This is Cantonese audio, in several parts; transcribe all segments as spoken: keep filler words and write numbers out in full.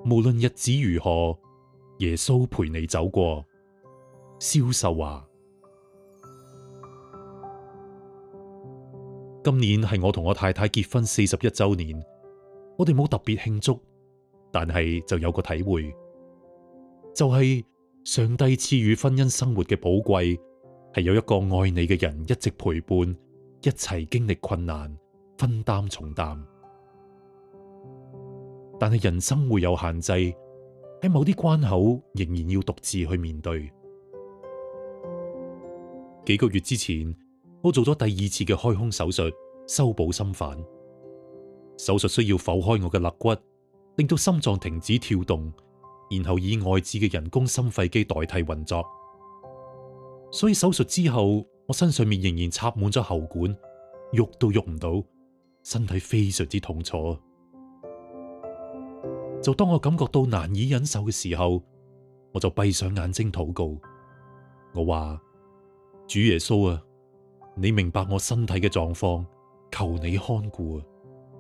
無論日子如何，耶穌陪你走過。蕭秀華。今年係我同我太太結婚四十一周年，我哋冇特別慶祝，但係就有個體會，就係上帝賜予婚姻生活嘅寶貴，係有一個愛你嘅人一直陪伴，一齊經歷困難，分擔重擔。但係人生會有限制，喺某啲關口仍然要獨自去面對。幾個月之前，我做咗第二次嘅開胸手術，修補心瓣。手術需要剖開我嘅肋骨，令到心臟停止跳動，然後以外置嘅人工心肺機代替運作。所以手術之後，我身上面仍然插滿咗喉管，喐都喐唔到，身體非常之痛楚。就當我感覺到難以忍受嘅時候，我就閉上眼睛禱告。我話：主耶穌啊，你明白我身體嘅狀況，求你看顧啊！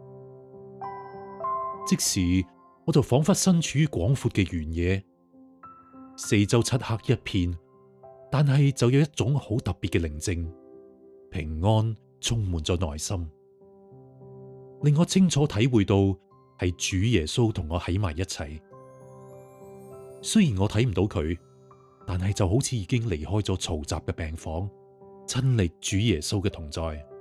即時我就仿佛身處於廣闊嘅原野，四周漆黑一片，但係就有一種好特別嘅寧靜、平安充滿咗內心，令我清楚體會到係主耶穌同我喺埋一齊。雖然我睇唔到佢，但係就好似已經離開咗嘈雜嘅病房，親歷主耶穌嘅同在。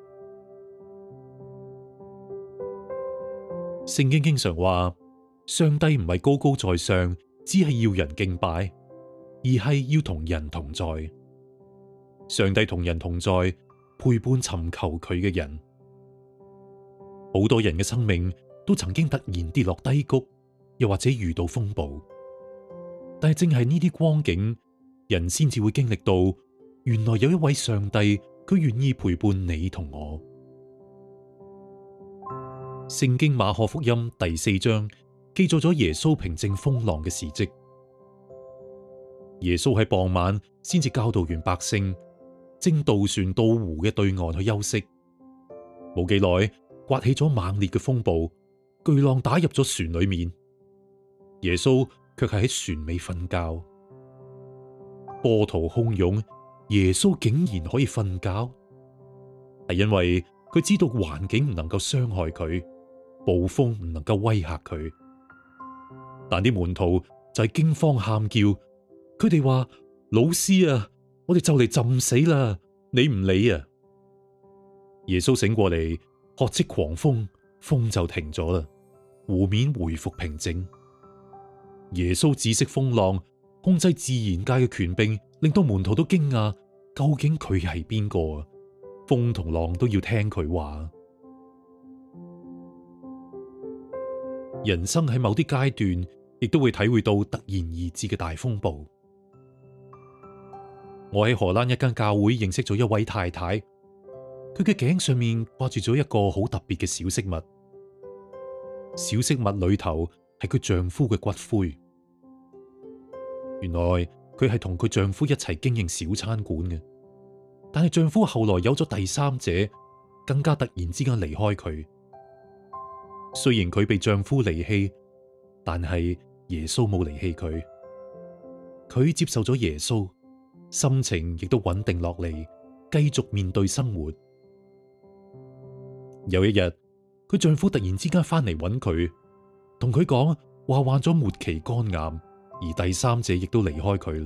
聖經經常話，上帝唔係高高在上，只係要人敬拜，而係要同人同在。上帝同人同在，陪伴尋求佢嘅人。好多人嘅生命都曾經突然跌落低谷，又或者遇到風暴，但係正係呢啲光景，人先至會經歷到，原來有一位上帝，佢願意陪伴你同我。聖經馬可福音第四章記載咗耶穌平靜風浪嘅事跡。耶穌喺傍晚先至教導完百姓，正渡船到湖嘅對岸去休息。冇幾耐，颳起咗猛烈嘅風暴，巨浪打入咗船裏面。耶穌卻係喺船尾瞓覺。波濤洶湧，耶穌竟然可以瞓覺，係因為佢知道環境唔能夠傷害佢，暴風唔能夠威嚇佢。但啲門徒就係驚慌喊叫，佢哋話：老師啊，我哋就嚟浸死啦，你唔理啊！耶穌醒過嚟，喝斥狂風，風就停咗啦，湖面回復平靜。耶穌止息風浪，控制自然界嘅權柄，令到門徒都驚訝，究竟佢係邊個啊？風同浪都要聽佢話。人生喺某啲階段，亦都會體會到突然而至嘅大風暴。我喺荷蘭一間教會認識咗一位太太，佢嘅頸上面掛住咗一個好特別嘅小飾物，小飾物裏頭係佢丈夫嘅骨灰。原來佢係同佢丈夫一齊經營小餐館嘅，但係丈夫後來有咗第三者，更加突然之間離開佢。雖然佢被丈夫離棄，但係耶穌冇離棄佢。佢接受咗耶穌，心情亦都穩定落嚟，繼續面對生活。有一日，佢丈夫突然之間翻嚟揾佢，同佢講話患咗末期肝癌，而第三者亦都離開佢啦。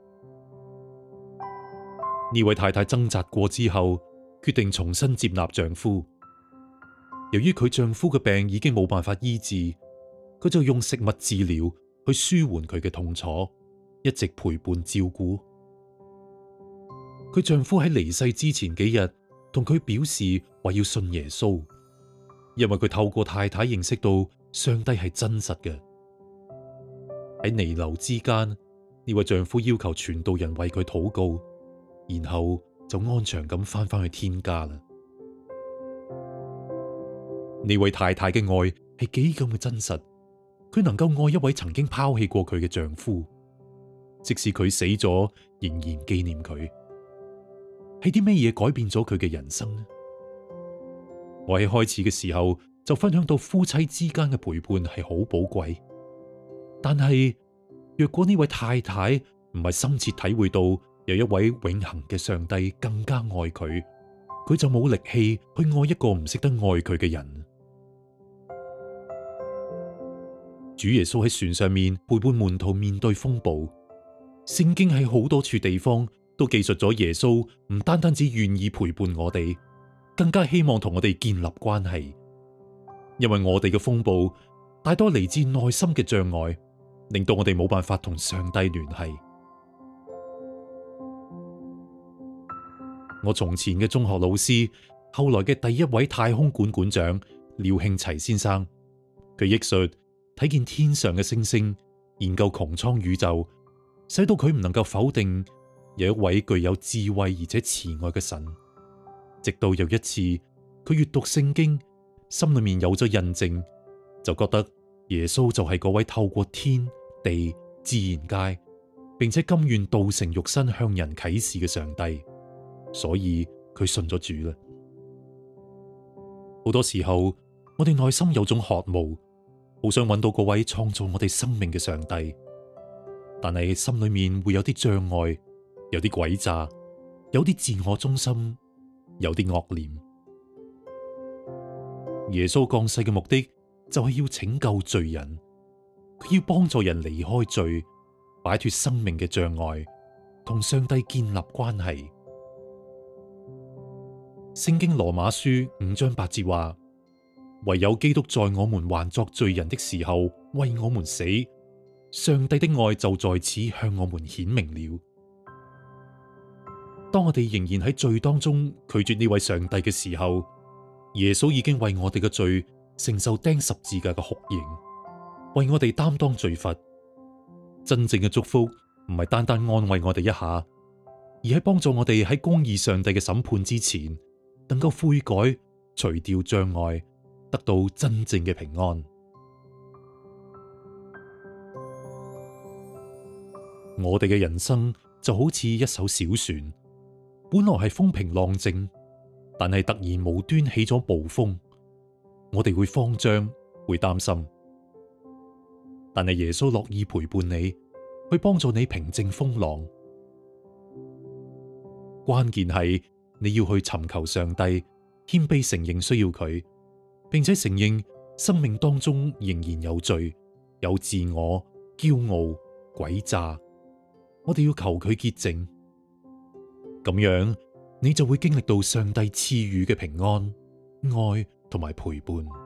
呢位太太掙扎過之後，決定重新接納丈夫。由於佢丈夫嘅病已經冇辦法醫治，佢就用食物治療去舒緩佢嘅痛楚，一直陪伴照顧。佢丈夫喺離世之前幾日同佢表示話要信耶穌，因為佢透過太太認識到上帝係真實嘅。喺彌留之間，呢位丈夫要求傳道人為佢禱告，然後就安詳咁翻返去天家啦。呢位太太嘅愛係幾咁嘅真實，佢能夠愛一位曾經拋棄過佢嘅丈夫，即使佢死咗，仍然紀念佢。係啲咩嘢改變咗佢嘅人生呢？我喺開始嘅時候就分享到夫妻之間嘅陪伴係好寶貴， 但係若果呢位太太唔係深切體會到有一位永恆嘅上帝更加愛佢，佢就冇力氣去愛一個唔識得愛佢嘅人。主耶穌喺船上面陪伴門徒面對風暴，聖經喺好多處地方都記述咗耶穌唔單單只願意陪伴我哋，更加希望同我哋建立關係。因為我哋嘅風暴大多嚟自內心嘅障礙，令到我哋冇辦法同上帝聯繫。我從前嘅中學老師，後來嘅第一位太空館館長廖慶齊先生，佢憶述睇見天上嘅星星，研究穹蒼宇宙，使到佢唔能夠否定有一位具有智慧而且慈愛嘅神。直到有一次，佢閱讀聖經，心裏面有咗印證，就覺得耶穌就係嗰位透過天地自然界，並且甘願道成肉身向人啟示嘅上帝。所以佢信咗主啦。好多時候，我哋內心有種渴慕，好想揾到嗰位創造我哋生命嘅上帝，但係心裏面會有啲障礙，有啲詭詐，有啲自我中心，有啲惡念。耶穌降世嘅目的就係要拯救罪人，佢要幫助人離開罪，擺脫生命嘅障礙，同上帝建立關係。聖經羅馬書五章八節話：唯有基督在我們還作罪人的時候為我們死，上帝的愛就在此向我們顯明了。當我哋仍然喺罪當中拒絕呢位上帝嘅時候，耶穌已經為我哋嘅罪承受釘十字架嘅酷刑，為我哋擔當罪罰。真正嘅祝福唔係單單安慰我哋一下，而係幫助我哋喺公義上帝嘅審判之前，能夠悔改，除掉障礙，得到真正嘅平安。我哋嘅人生就好似一艘小船，本來係風平浪靜，但係突然無端起咗暴風，我哋會慌張，會擔心。但係耶穌樂意陪伴你，去幫助你平靜風浪。關鍵係你要去尋求上帝，謙卑承認需要佢，並且承認生命當中仍然有罪、有自我、驕傲、詭詐。我哋要求佢潔淨，咁樣你就會經歷到上帝賜予嘅平安、愛同埋陪伴。